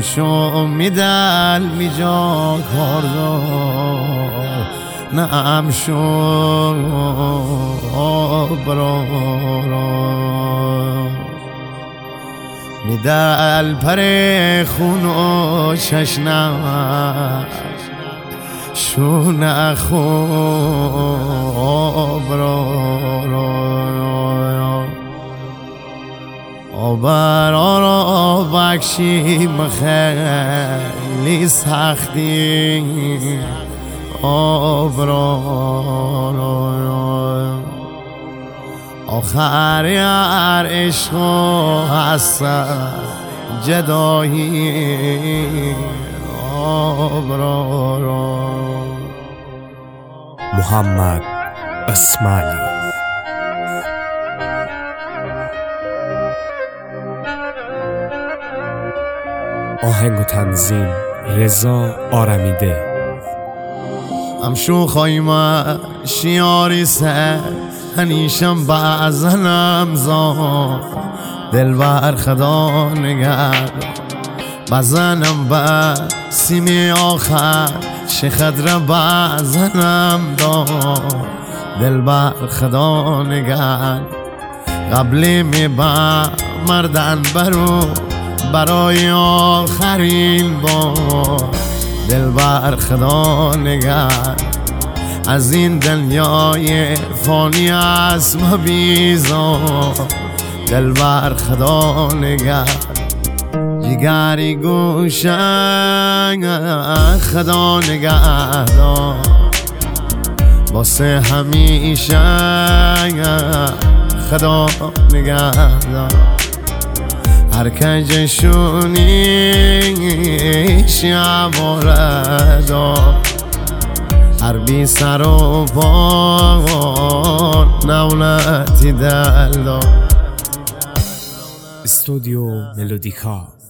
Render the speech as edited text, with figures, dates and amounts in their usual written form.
شو میدل میجا کاردار نم شو برا میدل پر خون و چشنم شو نخو برا برا را بکشیم خیلی سختی برا آخر هر عشق هست جدایی برا محمد اسماعیلی. آهنگ و تنظیم رضا آرمیده. همشو خواهیم شیاری سه هنیشم بزنم زان دل بر خدا نگرد بزنم با سیمی آخر چه خدر بزنم دان دل بر خدا نگرد قبلی می با مردن برو برای آخرین بار دل بر خدا نگرد از این دنیای فانی از ما بیزار دل بر خدا نگرد جگری گوشن خدا نگهدار واسه همیشه خدا نگهدار هر کنجشونی شباردا هر بی سر و پا نونتی دل دا استودیو ملودیکا.